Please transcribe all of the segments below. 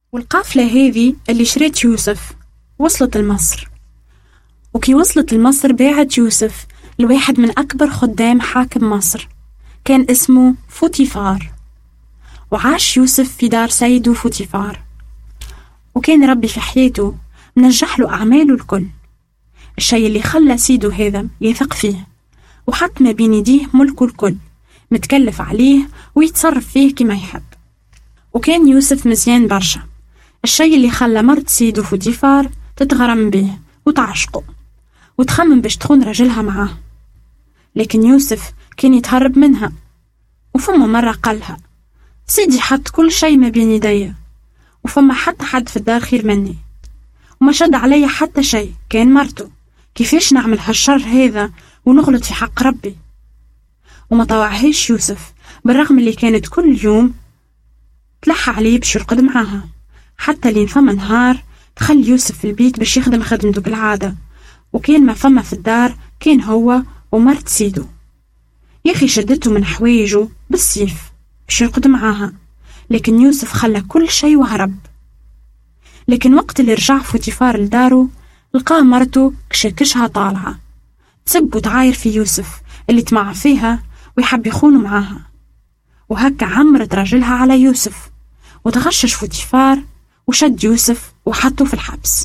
والقافلة هذه اللي شريت يوسف وصلت لمصر. وكي وصلت لمصر باعت يوسف لواحد من أكبر خدام حاكم مصر، كان اسمه فوتيفار. وعاش يوسف في دار سيده فوتيفار، وكان ربي في حياته منجح له أعماله الكل، الشيء اللي خلى سيده هذا يثق فيه وحط ما بين يديه ملكه الكل، متكلف عليه ويتصرف فيه كما يحب. وكان يوسف مزيان برشا، الشيء اللي خلى مرت سيده فوتيفار تتغرم به وتعشقه وتخمم باش تخون رجلها معاه. لكن يوسف كان يتهرب منها، وفما مرة قالها: سيدي حط كل شيء ما بين يدي، وفما حتى حد في الدار خير مني، وما شد علي حتى شيء، كان مرته. كيفاش نعمل هالشر هذا ونغلط في حق ربي؟ وما طوعهاش يوسف، بالرغم اللي كانت كل يوم تلح عليه باش يرقد معاها، حتى لين فما نهار تخلي يوسف في البيت باش يخدم خدمته بالعادة، وكان ما فما في الدار كان هو ومرت سيدو. ياخي شدته من حوايجه بالسيف باش يرقد معاها، لكن يوسف خلى كل شيء وهرب. لكن وقت اللي رجع فوتيفار لداره لقاه مرته كشكشها طالعة تسب وتعاير في يوسف اللي طمع فيها ويحب يخونه معاها، وهكا عمرت راجلها على يوسف، وتغشش فوتيفار وشد يوسف وحطه في الحبس.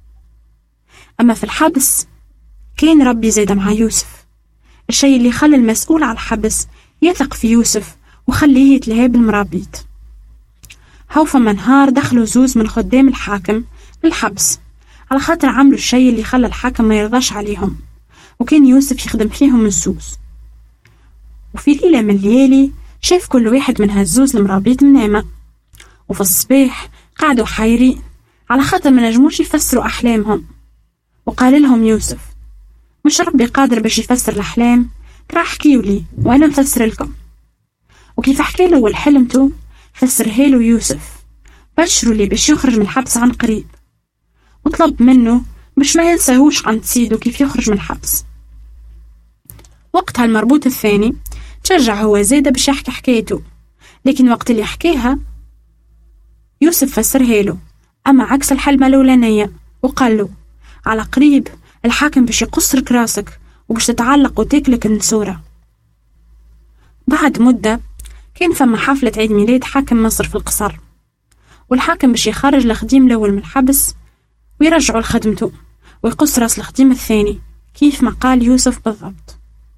أما في الحبس كان ربي زيد مع يوسف، الشيء اللي خلى المسؤول على الحبس يثق في يوسف وخليه يتلهى بالمرابيط. هاو فما نهار دخلوا زوز من خدام الحاكم للحبس على خاطر عملوا الشيء اللي خلى الحاكم ما يرضاش عليهم، وكان يوسف يخدم فيهم الزوز. وفي ليلة من الليالي شاف كل واحد من هالزوز المرابيط منامة، وفي الصباح قعدوا حايرين على خاطر ما نجموش يفسروا أحلامهم. وقال لهم يوسف: مش ربي قادر باش يفسر الأحلام؟ ترى احكيوا لي وأنا نفسر لكم. وكيف حكي له والحلمته فسرها له يوسف، بشروا لي باش يخرج من الحبس عن قريب، وطلب منه باش ما ينساهوش عند سيده كيف يخرج من الحبس. وقتها المربوط الثاني تشجع هو زيادة باش يحكي حكايته، لكن وقت اللي حكيها يوسف فسرها له أما عكس الحلمة الأولانية، وقال له: على قريب الحاكم باش يقص لك راسك وباش تتعلق وتاكلك النسورة. بعد مدة كان فما حفلة عيد ميلاد حاكم مصر في القصر، والحاكم باش يخرج الخديم الأول من الحبس ويرجعوا لخدمته ويقص راس الخديم الثاني كيف ما قال يوسف بالضبط.